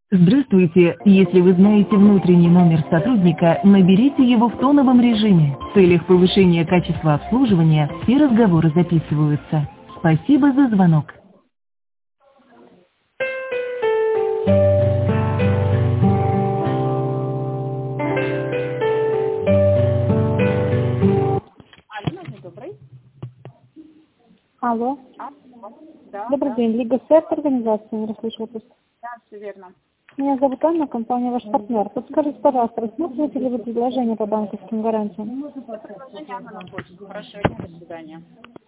Здравствуйте. Если вы знаете внутренний номер сотрудника, наберите его в тоновом режиме. В целях повышения качества обслуживания все разговоры записываются. Спасибо за звонок. Алина, добрый. Алло. Да, Добрый день. Лига Свет организация, не расслышала просто. да, все верно. Меня зовут Анна, компания «Ваш партнер». Подскажите, пожалуйста, рассматриваете ли вы предложение по банковским гарантиям? Предложение она на почту. Хорошего дня, до свидания.